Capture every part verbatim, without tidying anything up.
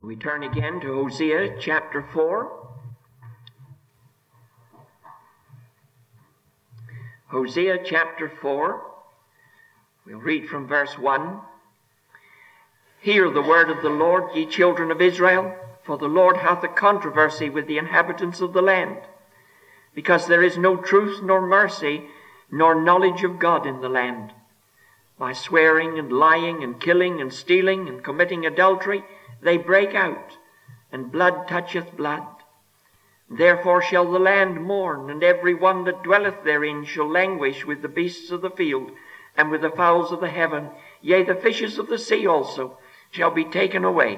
We turn again to Hosea chapter four. Hosea chapter four. We'll read from verse one. Hear the word of the Lord, ye children of Israel, for the Lord hath a controversy with the inhabitants of the land, because there is no truth nor mercy nor knowledge of God in the land. By swearing and lying and killing and stealing and committing adultery, they break out, and blood toucheth blood. Therefore shall the land mourn, and every one that dwelleth therein shall languish with the beasts of the field, and with the fowls of the heaven. Yea, the fishes of the sea also shall be taken away.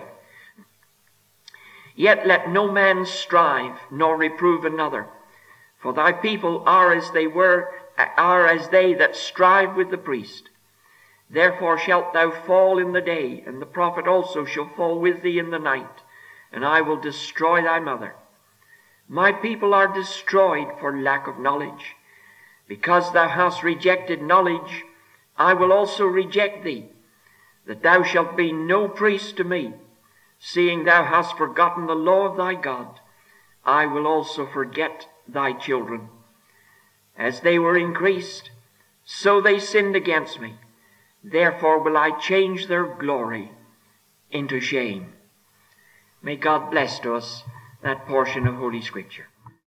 Yet let no man strive, nor reprove another. For thy people are as they were, are as they that strive with the priest. Therefore shalt thou fall in the day, and the prophet also shall fall with thee in the night, and I will destroy thy mother. My people are destroyed for lack of knowledge. Because thou hast rejected knowledge, I will also reject thee, that thou shalt be no priest to me. Seeing thou hast forgotten the law of thy God, I will also forget thy children. As they were increased, so they sinned against me. Therefore will I change their glory into shame. May God bless to us that portion of Holy Scripture.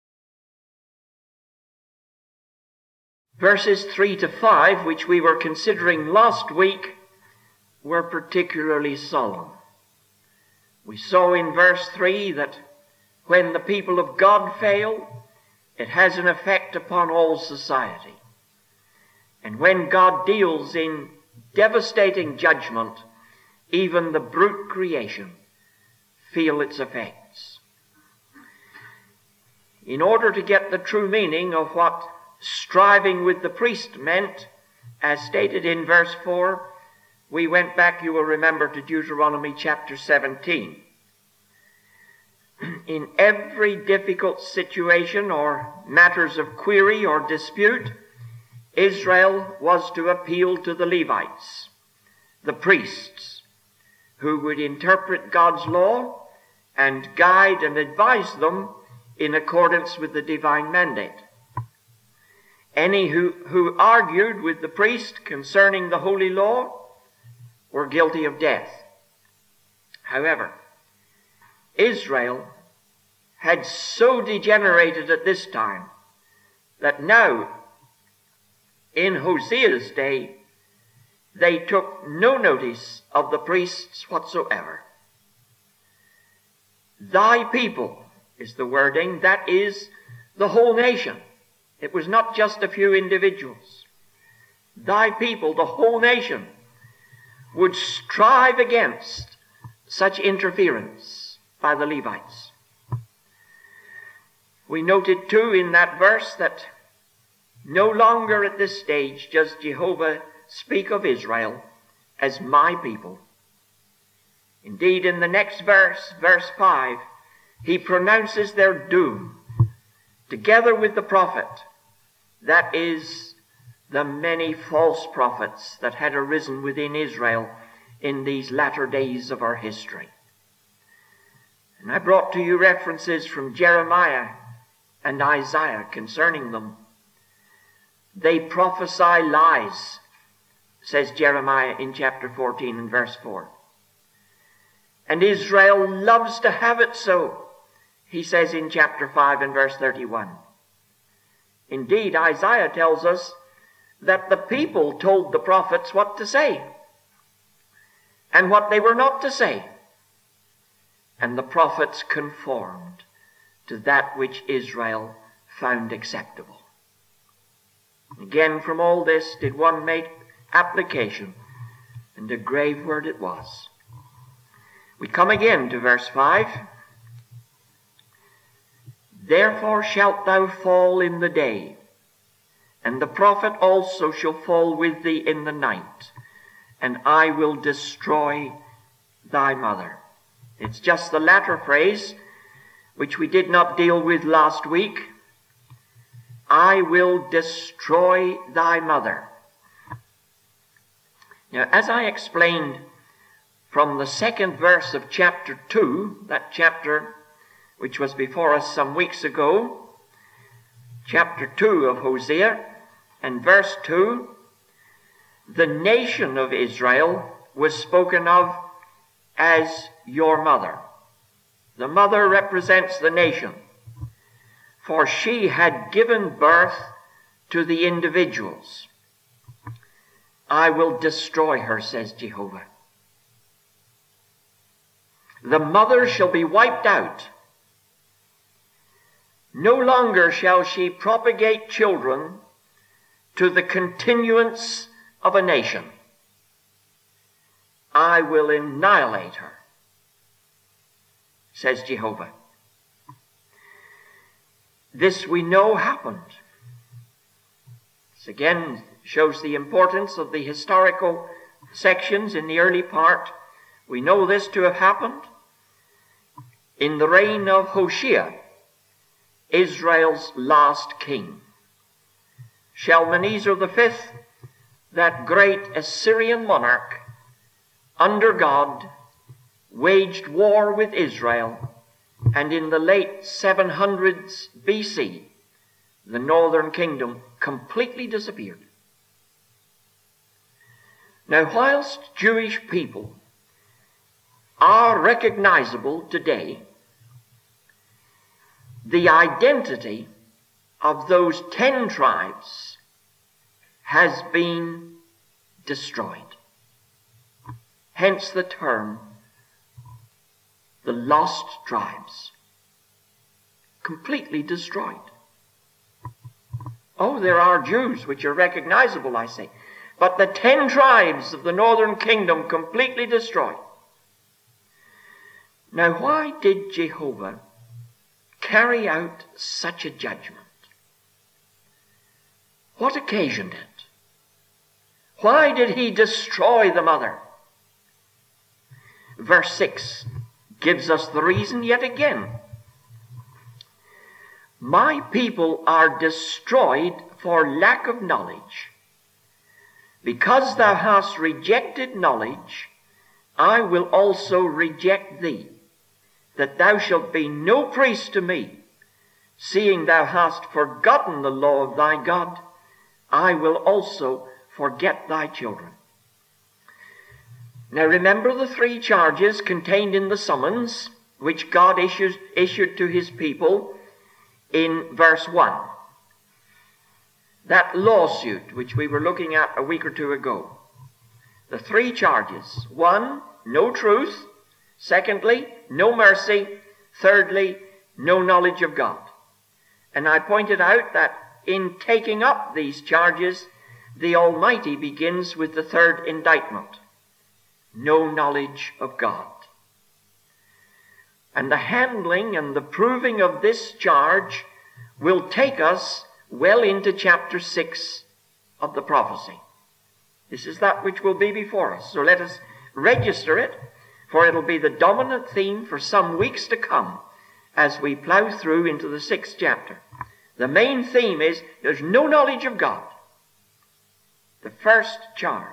Verses three to five, which we were considering last week, were particularly solemn. We saw in verse three that when the people of God fail, it has an effect upon all society. And when God deals in devastating judgment, even the brute creation feel its effects. In order to get the true meaning of what striving with the priest meant, as stated in verse four, we went back, you will remember, to Deuteronomy chapter seventeen. In every difficult situation or matters of query or dispute, Israel was to appeal to the Levites, the priests, who would interpret God's law and guide and advise them in accordance with the divine mandate. Any who, who argued with the priest concerning the holy law were guilty of death. However, Israel had so degenerated at this time that now, in Hosea's day, they took no notice of the priests whatsoever. Thy people is the wording, that is the whole nation. It was not just a few individuals. Thy people, the whole nation, would strive against such interference by the Levites. We noted too in that verse that no longer at this stage does Jehovah speak of Israel as my people. Indeed, in the next verse, verse five, he pronounces their doom together with the prophet, that is, the many false prophets that had arisen within Israel in these latter days of our history. And I brought to you references from Jeremiah and Isaiah concerning them. They prophesy lies, says Jeremiah in chapter fourteen and verse four. And Israel loves to have it so, he says in chapter five and verse thirty-one. Indeed, Isaiah tells us that the people told the prophets what to say and what they were not to say. And the prophets conformed to that which Israel found acceptable. Again, from all this did one make application, and a grave word it was. We come again to verse five. Therefore shalt thou fall in the day, and the prophet also shall fall with thee in the night, and I will destroy thy mother. It's just the latter phrase which we did not deal with last week. I will destroy thy mother. Now, as I explained from the second verse of chapter two, that chapter which was before us some weeks ago, chapter two of Hosea, and verse two, the nation of Israel was spoken of as your mother. The mother represents the nation, for she had given birth to the individuals. I will destroy her, says Jehovah. The mother shall be wiped out. No longer shall she propagate children to the continuance of a nation. I will annihilate her, says Jehovah. This we know happened. This again shows the importance of the historical sections in the early part. We know this to have happened in the reign of Hoshea, Israel's last king. Shalmaneser the fifth, that great Assyrian monarch, under God, waged war with Israel, and in the late seven hundreds B C, the northern kingdom completely disappeared. Now, whilst Jewish people are recognizable today, the identity of those ten tribes has been destroyed. Hence the term, the lost tribes. Completely destroyed. Oh, there are Jews which are recognizable, I say. But the ten tribes of the northern kingdom completely destroyed. Now, why did Jehovah carry out such a judgment? What occasioned it? Why did he destroy the mother? Verse six gives us the reason yet again. My people are destroyed for lack of knowledge. Because thou hast rejected knowledge, I will also reject thee, that thou shalt be no priest to me. Seeing thou hast forgotten the law of thy God, I will also forget thy children. Now remember the three charges contained in the summons which God issues, issued to his people in verse one. That lawsuit which we were looking at a week or two ago. The three charges. One, no truth. Secondly, no mercy. Thirdly, no knowledge of God. And I pointed out that in taking up these charges, the Almighty begins with the third indictment. No knowledge of God. And the handling and the proving of this charge will take us well into chapter six of the prophecy. This is that which will be before us. So let us register it, for it'll be the dominant theme for some weeks to come as we plow through into the sixth chapter. The main theme is there's no knowledge of God. The first charge.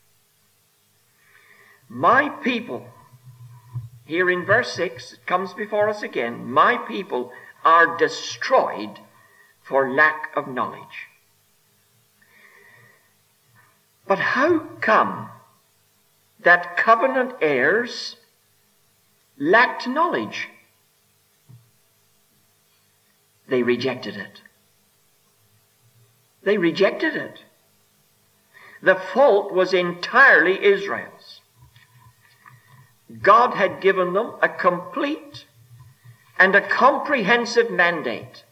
My people, here in verse six, it comes before us again, my people are destroyed for lack of knowledge. But how come that covenant heirs lacked knowledge? They rejected it. They rejected it. The fault was entirely Israel's. God had given them a complete and a comprehensive mandate.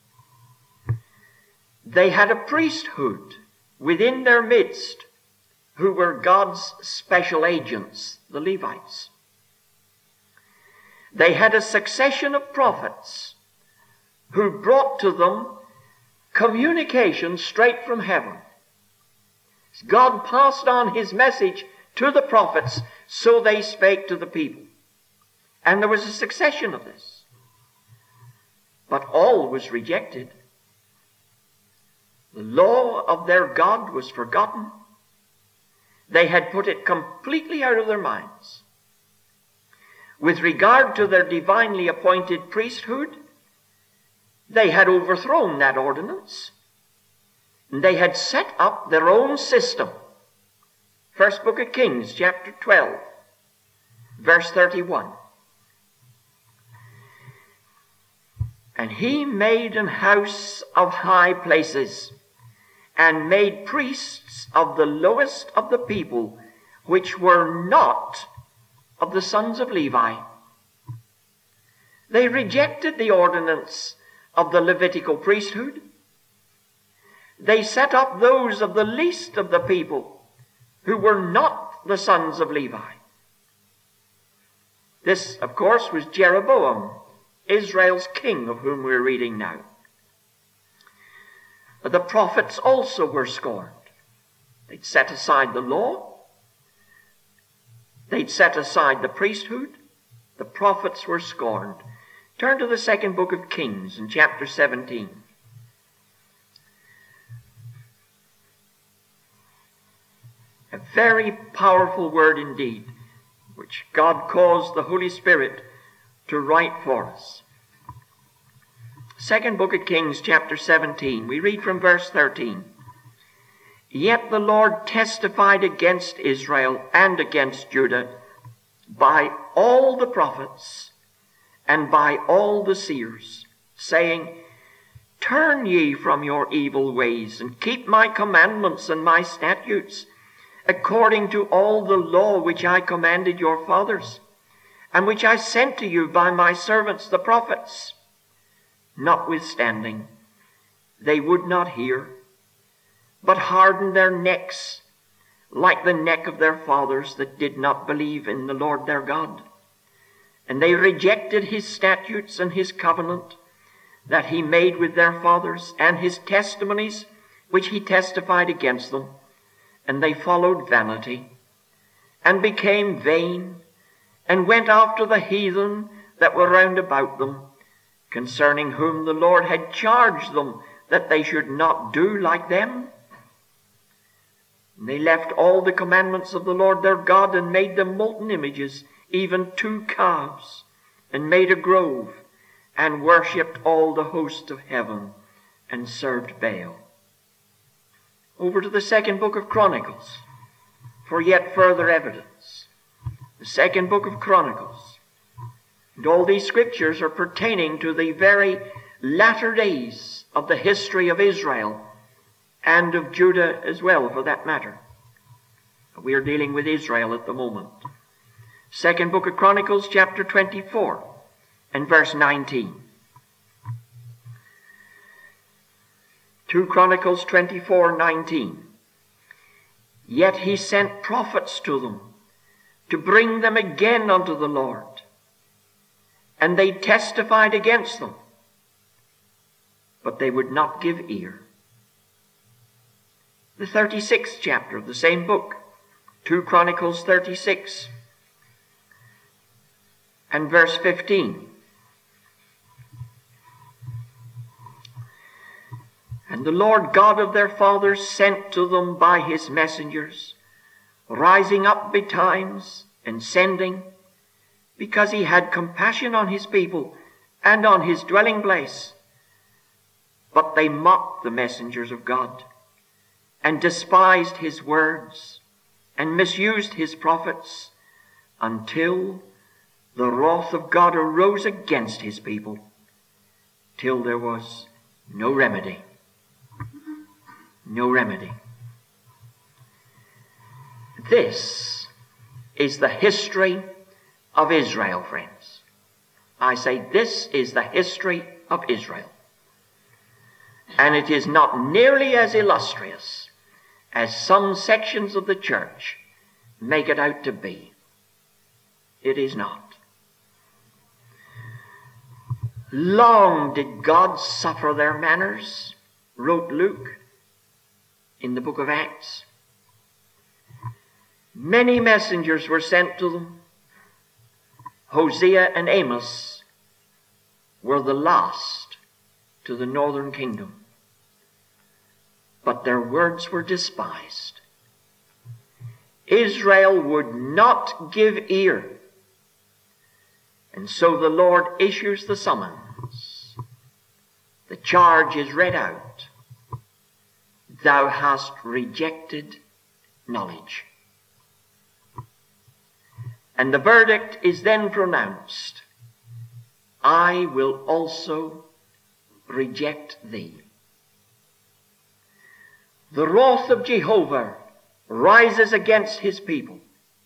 They had a priesthood within their midst who were God's special agents, the Levites. They had a succession of prophets who brought to them communication straight from heaven. God passed on his message to the prophets, so they spake to the people. And there was a succession of this. But all was rejected. The law of their God was forgotten. They had put it completely out of their minds. with regard to their divinely appointed priesthood, they had overthrown that ordinance. They had set up their own system. First book of Kings, chapter twelve, verse thirty-one. And he made an house of high places, and made priests of the lowest of the people, which were not of the sons of Levi. They rejected the ordinance of the Levitical priesthood. They set up those of the least of the people, who were not the sons of Levi. This, of course, was Jeroboam, Israel's king, of whom we're reading now. But the prophets also were scorned. They'd set aside the law. They'd set aside the priesthood. The prophets were scorned. Turn to the second book of Kings in chapter seventeen. A very powerful word indeed, which God caused the Holy Spirit to write for us. Second book of Kings, chapter seventeen, we read from verse thirteen. Yet the Lord testified against Israel and against Judah by all the prophets and by all the seers, saying, Turn ye from your evil ways, and keep my commandments and my statutes, according to all the law which I commanded your fathers, and which I sent to you by my servants the prophets. Notwithstanding, they would not hear, but hardened their necks, like the neck of their fathers that did not believe in the Lord their God. And they rejected his statutes and his covenant that he made with their fathers, and his testimonies which he testified against them. And they followed vanity, and became vain, and went after the heathen that were round about them, concerning whom the Lord had charged them that they should not do like them. And they left all the commandments of the Lord their God, and made them molten images, even two calves, and made a grove, and worshipped all the host of heaven, and served Baal. Over to the second book of Chronicles, for yet further evidence. The second book of Chronicles. And all these scriptures are pertaining to the very latter days of the history of Israel, and of Judah as well, for that matter. We are dealing with Israel at the moment. Second book of Chronicles, chapter twenty-four, and verse nineteen. Two Chronicles twenty-four, nineteen. Yet he sent prophets to them, to bring them again unto the Lord. And they testified against them, but they would not give ear. The thirty-sixth chapter of the same book, two Chronicles thirty-six, and verse fifteen. And the Lord God of their fathers sent to them by his messengers, rising up betimes and sending, because he had compassion on his people and on his dwelling place. But they mocked the messengers of God, and despised his words, and misused his prophets, until the wrath of God arose against his people, till there was no remedy. No remedy. This is the history of Israel, friends. I say this is the history of Israel. And it is not nearly as illustrious as some sections of the church make it out to be. It is not. Long did God suffer their manners, wrote Luke in the book of Acts. Many messengers were sent to them. Hosea and Amos were the last to the northern kingdom, but their words were despised. Israel would not give ear. And so the Lord issues the summons. The charge is read out. Thou hast rejected knowledge. And the verdict is then pronounced. I will also reject thee. The wrath of Jehovah rises against his people.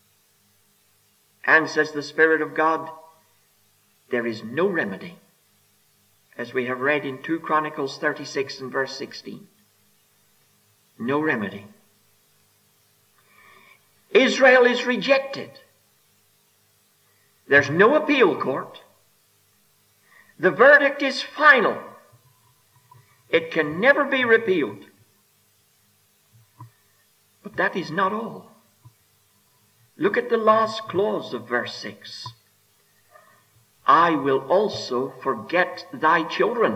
And says the Spirit of God, there is no remedy, as we have read in Second Chronicles thirty-six and verse sixteen. No remedy. Israel is rejected. There's no appeal court. The verdict is final. It can never be repealed. But that is not all. Look at the last clause of verse six. I will also forget thy children.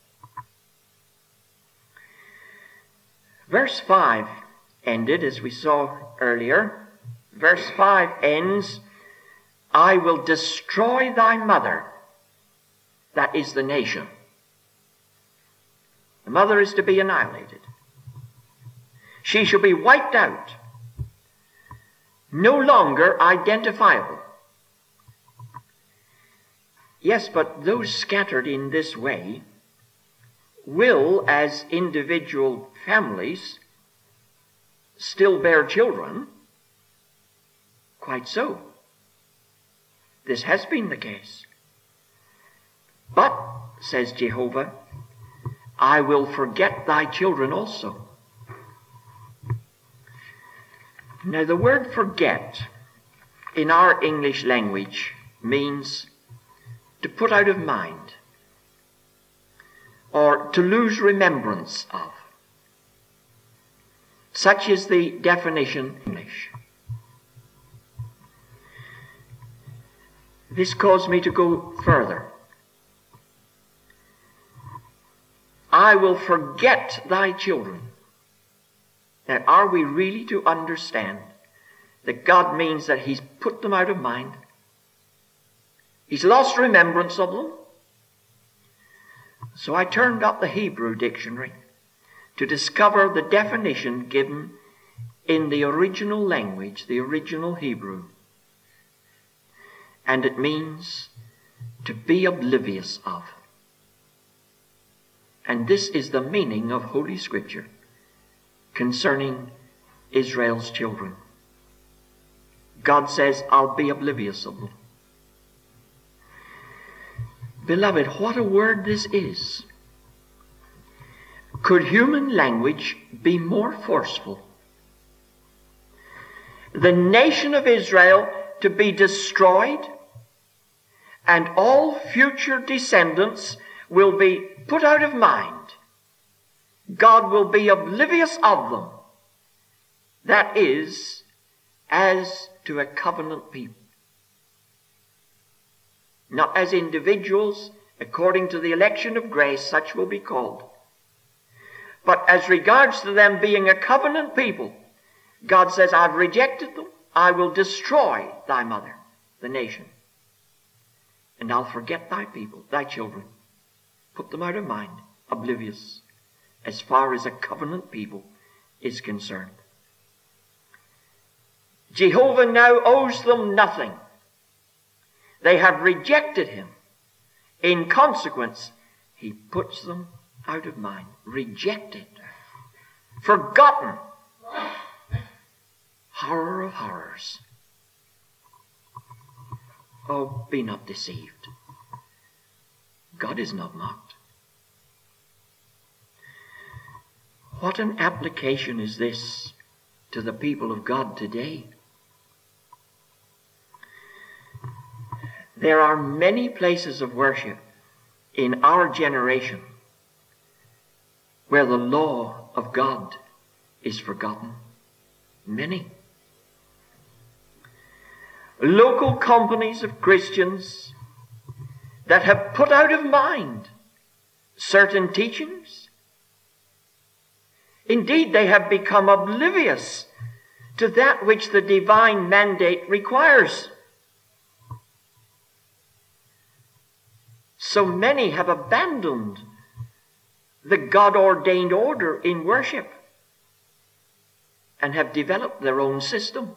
Verse five ended, as we saw earlier. Verse five ends, I will destroy thy mother. That is the nation. The mother is to be annihilated. She shall be wiped out. No longer identifiable. Yes, but those scattered in this way will, as individual families, still bear children. Quite so. This has been the case. But, says Jehovah, I will forget thy children also. Now, the word forget in our English language means to put out of mind or to lose remembrance of. Such is the definition in English. This caused me to go further. I will forget thy children. Now, are we really to understand that God means that he's put them out of mind? He's lost remembrance of them? So I turned up the Hebrew dictionary to discover the definition given in the original language, the original Hebrew. And it means to be oblivious of. And this is the meaning of Holy Scripture concerning Israel's children. God says, I'll be oblivious of them. Beloved, what a word this is. Could human language be more forceful? The nation of Israel to be destroyed, and all future descendants will be put out of mind. God will be oblivious of them. That is, as to a covenant people. Not as individuals, according to the election of grace, such will be called. But as regards to them being a covenant people, God says, I've rejected them. I will destroy thy mother, the nation. And I'll forget thy people, thy children. Put them out of mind, oblivious, as far as a covenant people is concerned. Jehovah now owes them nothing. They have rejected him. In consequence, he puts them out of mind. Rejected. Forgotten. Horror of horrors. Oh, be not deceived. God is not mocked. What an application is this to the people of God today? There are many places of worship in our generation where the law of God is forgotten. Many. Local companies of Christians that have put out of mind certain teachings. Indeed, they have become oblivious to that which the divine mandate requires. so many have abandoned the God-ordained order in worship and have developed their own system.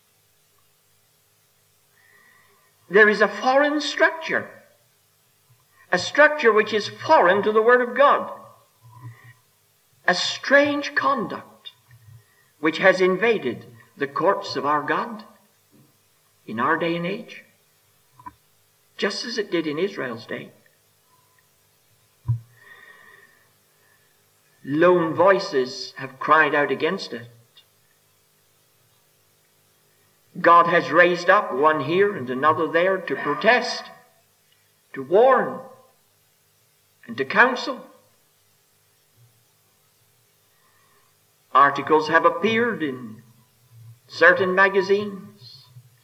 There is a foreign structure, a structure which is foreign to the Word of God, a strange conduct which has invaded the courts of our God in our day and age, just as it did in Israel's day. Lone voices have cried out against it. God has raised up one here and another there to protest, to warn, and to counsel. Articles have appeared in certain magazines.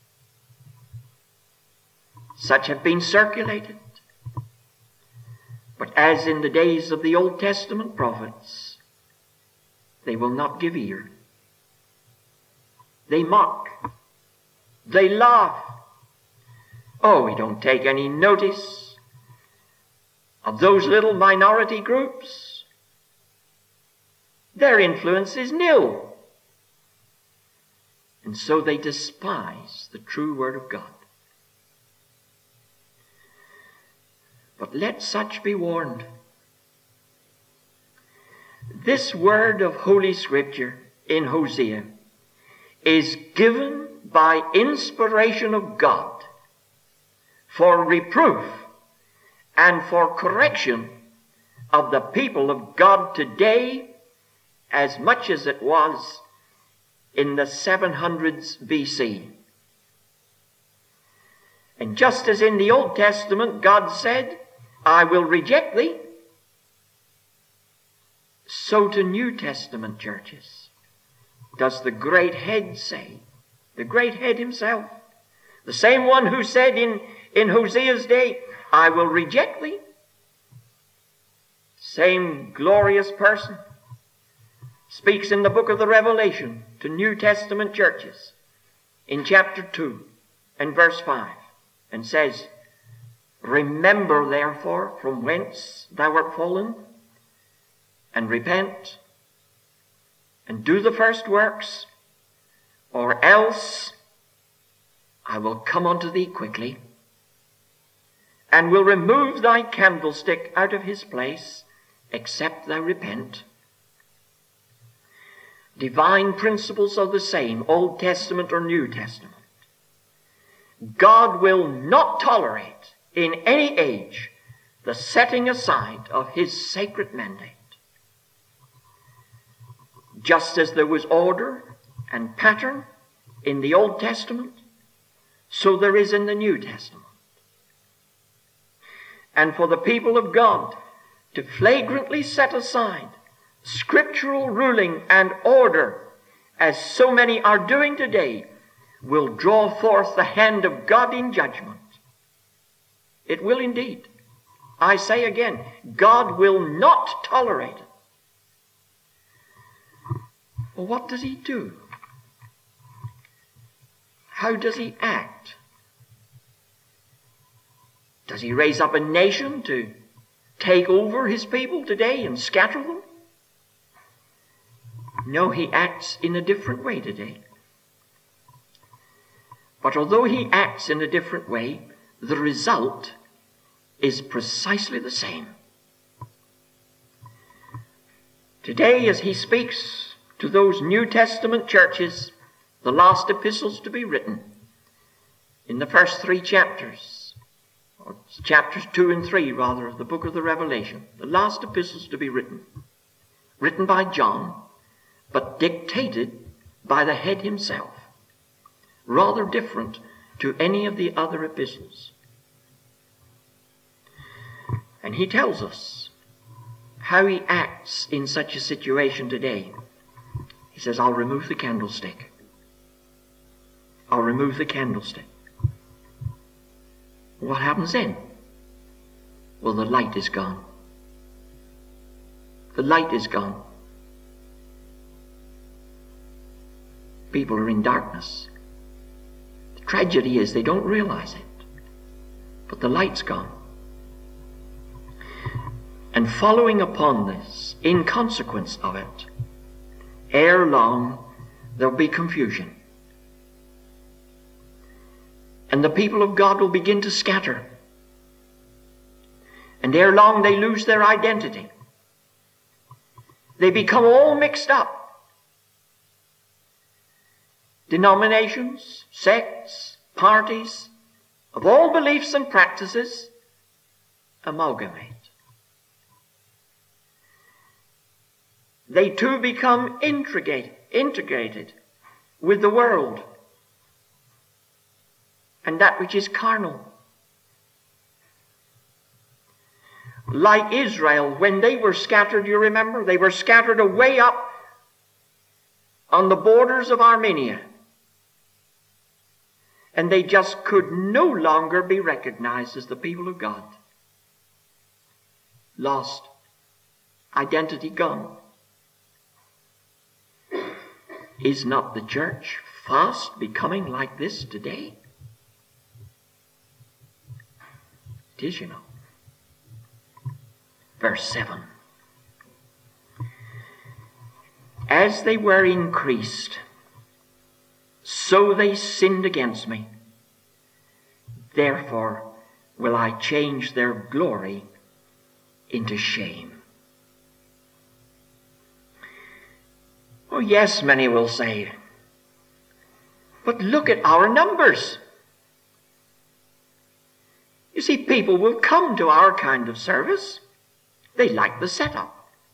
Such have been circulated. But as in the days of the Old Testament prophets, they will not give ear. They mock. They laugh. Oh, we don't take any notice of those little minority groups. Their influence is nil. And so they despise the true Word of God. But let such be warned. This word of Holy Scripture in Hosea is given by inspiration of God for reproof and for correction of the people of God today, as much as it was in the seven hundreds B C. And just as in the Old Testament God said, I will reject thee, so to New Testament churches does the great head say, the great head himself, the same one who said in, in Hosea's day, I will reject thee. Same glorious person speaks in the book of the Revelation to New Testament churches in chapter two and verse five, and says, remember therefore from whence thou art fallen, and repent, and do the first works, or else I will come unto thee quickly, and will remove thy candlestick out of his place, except thou repent. Divine principles are the same, Old Testament or New Testament. God will not tolerate in any age the setting aside of his sacred mandate. Just as there was order and pattern in the Old Testament, so there is in the New Testament. And for the people of God to flagrantly set aside scriptural ruling and order, as so many are doing today, will draw forth the hand of God in judgment. It will indeed. I say again, God will not tolerate it. Well, what does he do? How does he act? Does he raise up a nation to take over his people today and scatter them? No, he acts in a different way today. But although he acts in a different way, the result is precisely the same. Today, as he speaks to those New Testament churches, the last epistles to be written, in the first three chapters, or chapters two and three, rather, of the book of the Revelation, the last epistles to be written, written by John, but dictated by the head himself, rather different to any of the other epistles. And he tells us how he acts in such a situation today. He says, I'll remove the candlestick. I'll remove the candlestick. What happens then? Well, the light is gone. The light is gone. People are in darkness. The tragedy is they don't realize it. But the light's gone. And following upon this, in consequence of it, ere long there'll be confusion. And the people of God will begin to scatter. And ere long they lose their identity. They become all mixed up. Denominations, sects, parties, of all beliefs and practices, amalgamate. They too become integrated, integrated with the world and that which is carnal. Like Israel, when they were scattered, you remember, they were scattered away up on the borders of Armenia. And they just could no longer be recognized as the people of God. Lost. Identity gone. Is not the church fast becoming like this today? It is, you know. Verse seven. As they were increased, so they sinned against me. Therefore will I change their glory into shame. Oh yes, many will say, but look at our numbers. You see, people will come to our kind of service. They like the setup.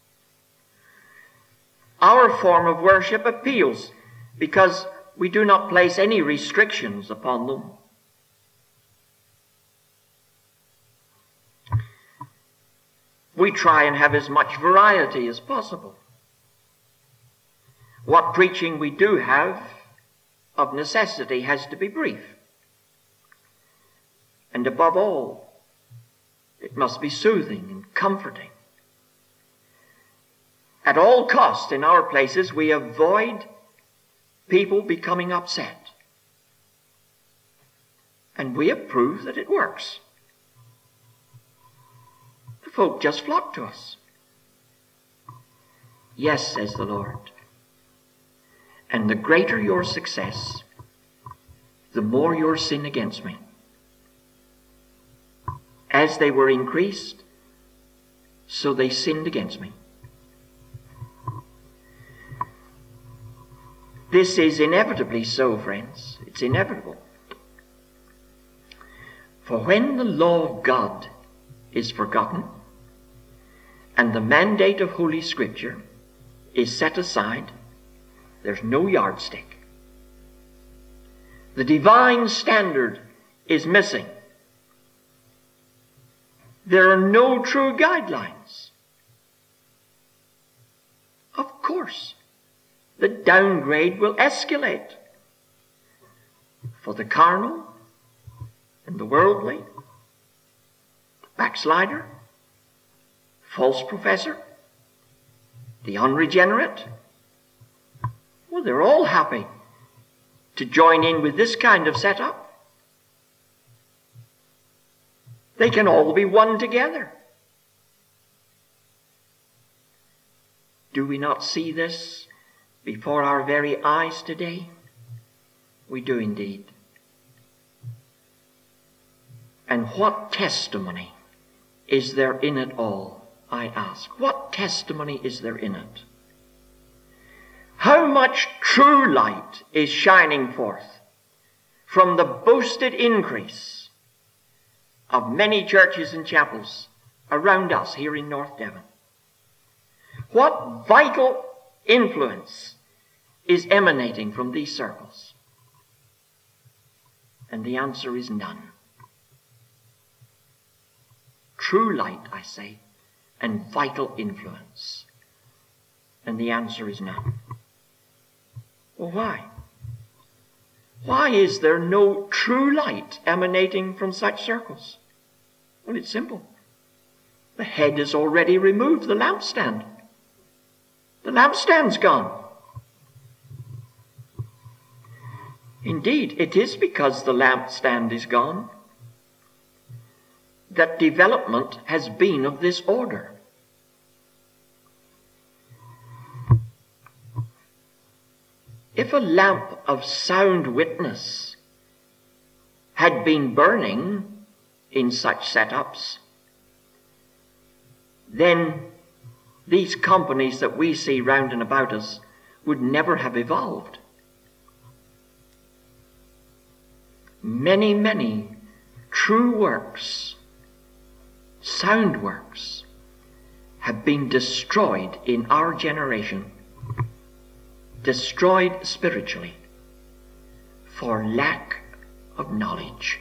Our form of worship appeals because we do not place any restrictions upon them. We try and have as much variety as possible. What preaching we do have, of necessity, has to be brief. And above all, it must be soothing and comforting. At all costs in our places, we avoid people becoming upset. And we have proved that it works. The folk just flock to us. Yes, says the Lord. And the greater your success, the more your sin against me. As they were increased, so they sinned against me. This is inevitably so, friends. It's inevitable. For when the law of God is forgotten and the mandate of Holy Scripture is set aside, there's no yardstick. The divine standard is missing. There are no true guidelines. Of course, the downgrade will escalate for the carnal and the worldly, the backslider, false professor, the unregenerate. Well, they're all happy to join in with this kind of setup. They can all be one together. Do we not see this before our very eyes today? We do indeed. And what testimony is there in it all, I ask? What testimony is there in it? How much true light is shining forth from the boasted increase of many churches and chapels around us here in North Devon? What vital influence is emanating from these circles? And the answer is none. True light, I say, and vital influence. And the answer is none. Well, why? Why is there no true light emanating from such circles? Well, it's simple. The head is already removed, the lampstand. The lampstand's gone. Indeed, it is because the lampstand is gone that development has been of this order. if a lamp of sound witness had been burning in such setups, then these companies that we see round and about us would never have evolved. Many, many true works, sound works, have been destroyed in our generation, destroyed spiritually, for lack of knowledge.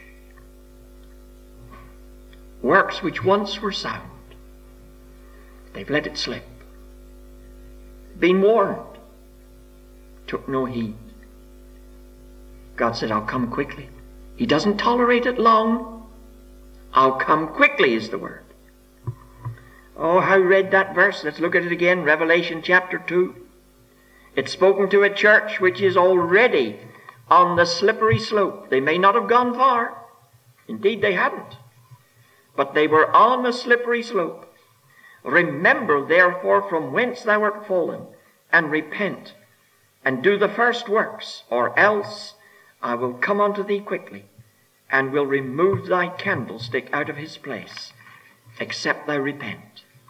Works which once were sound, they've let it slip. Been warned, took no heed. God said, I'll come quickly. He doesn't tolerate it long. I'll come quickly is the word. Oh, how read that verse. Let's look at it again. Revelation chapter two. It's spoken to a church which is already on the slippery slope. They may not have gone far. Indeed, they hadn't. But they were on the slippery slope. Remember, therefore, from whence thou art fallen, and repent, and do the first works, or else I will come unto thee quickly, and will remove thy candlestick out of his place, except thou repent.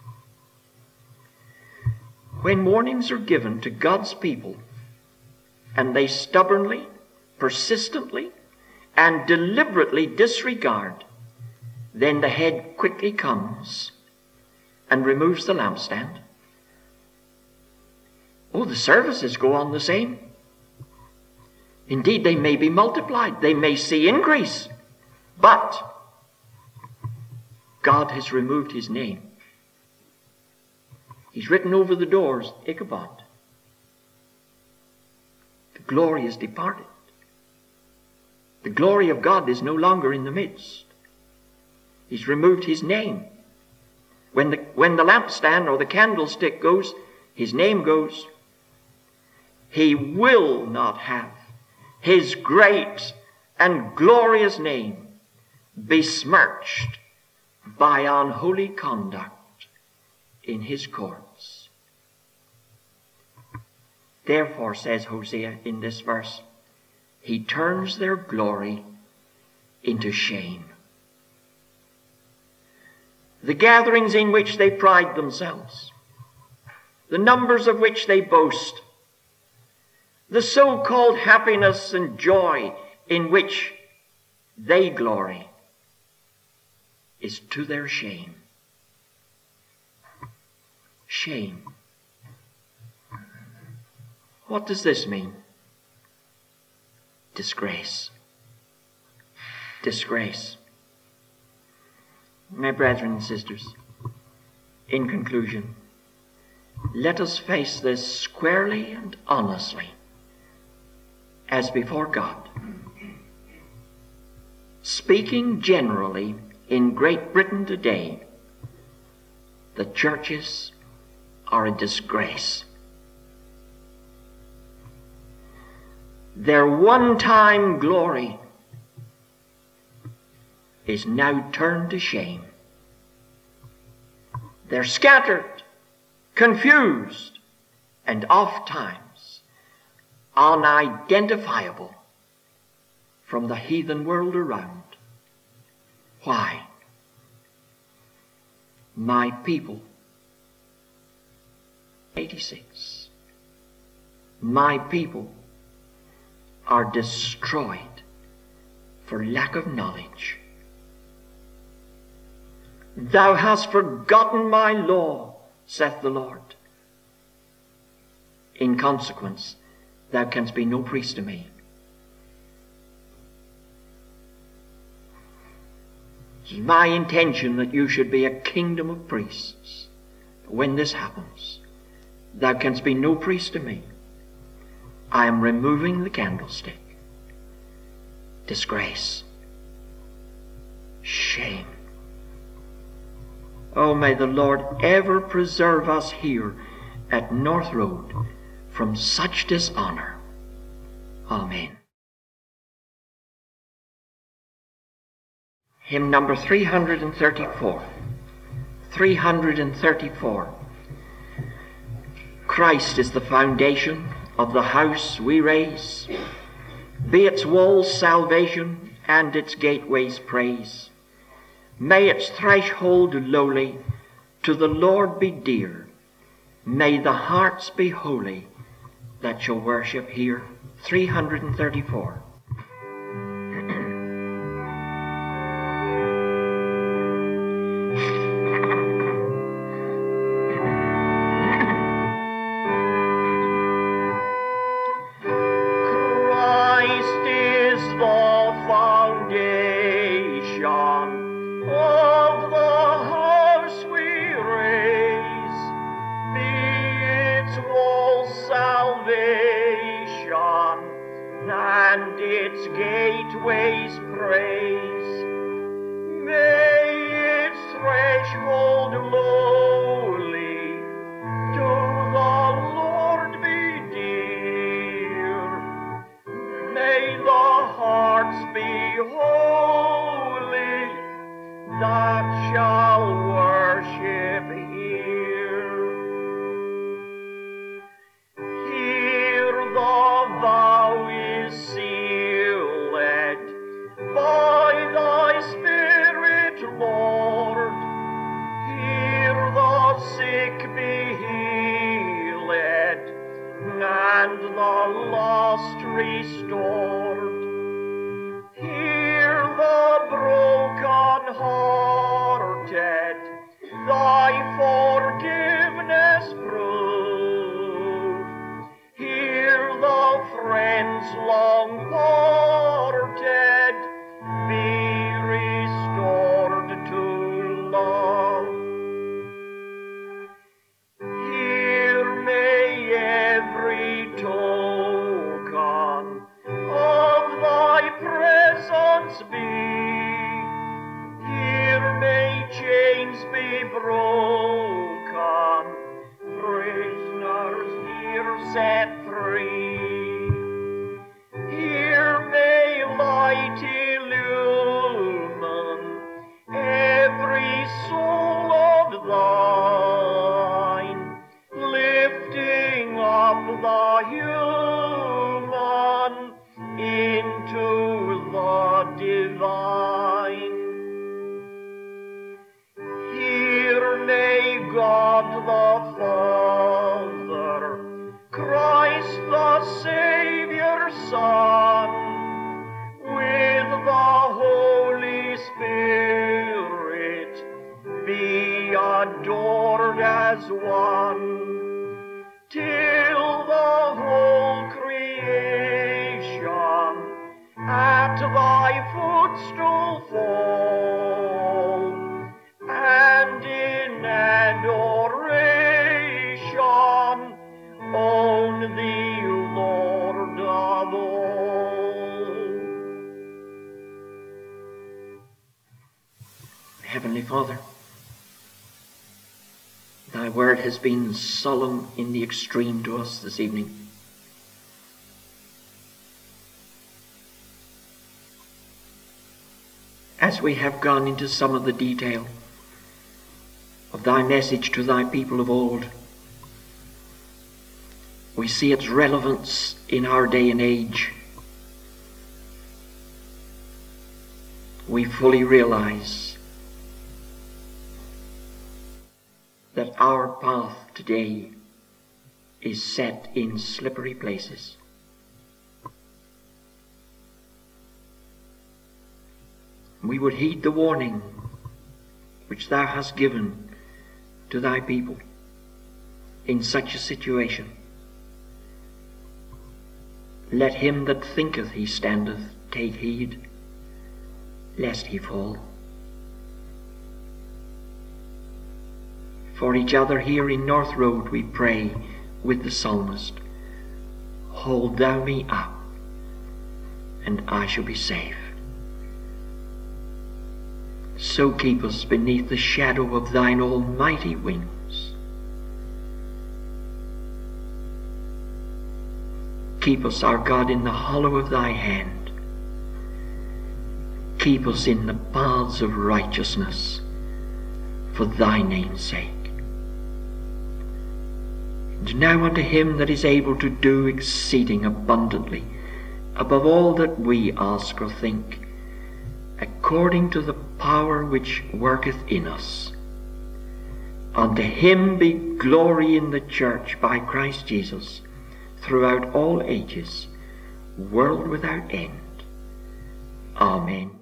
When warnings are given to God's people, and they stubbornly, persistently, and deliberately disregard, then the head quickly comes and removes the lampstand. Oh, the services go on the same. Indeed, they may be multiplied. They may see increase. But God has removed his name. He's written over the doors, Ichabod. The glory is departed. The glory of God is no longer in the midst. He's removed his name. When the, when the lampstand or the candlestick goes, his name goes. He will not have his great and glorious name besmirched by unholy conduct in his courts. Therefore, says Hosea in this verse, he turns their glory into shame. The gatherings in which they pride themselves, the numbers of which they boast, the so-called happiness and joy in which they glory, is to their shame. Shame. What does this mean? Disgrace. Disgrace. My brethren and sisters, in conclusion, let us face this squarely and honestly as before God. Speaking generally in Great Britain today, the churches are a disgrace. Their one-time glory is now turned to shame. They're scattered, confused, and oft times unidentifiable from the heathen world around. Why? My people, eighty-six, my people are destroyed for lack of knowledge. Thou hast forgotten my law, saith the Lord. In consequence, thou canst be no priest to me. It is my intention that you should be a kingdom of priests. But when this happens, thou canst be no priest to me. I am removing the candlestick. Disgrace. Shame. Oh, may the Lord ever preserve us here at North Road from such dishonor. Amen. Hymn number three hundred thirty-four. three hundred thirty-four. Christ is the foundation of the house we raise, be its walls salvation and its gateways praise. May its threshold lowly to the Lord be dear. May the hearts be holy that shall worship here. three hundred thirty-four. Heavenly Father, thy word has been solemn in the extreme to us this evening. As we have gone into some of the detail of thy message to thy people of old, we see its relevance in our day and age. We fully realize that our path today is set in slippery places. We would heed the warning which thou hast given to thy people in such a situation. Let him that thinketh he standeth take heed, lest he fall. For each other here in North Road we pray with the psalmist, hold thou me up, and I shall be safe. So keep us beneath the shadow of thine almighty wings. Keep us, our God, in the hollow of thy hand. Keep us in the paths of righteousness for thy name's sake. In And now unto him that is able to do exceeding abundantly, above all that we ask or think, according to the power which worketh in us. Unto him be glory in the church by Christ Jesus, throughout all ages, world without end. Amen.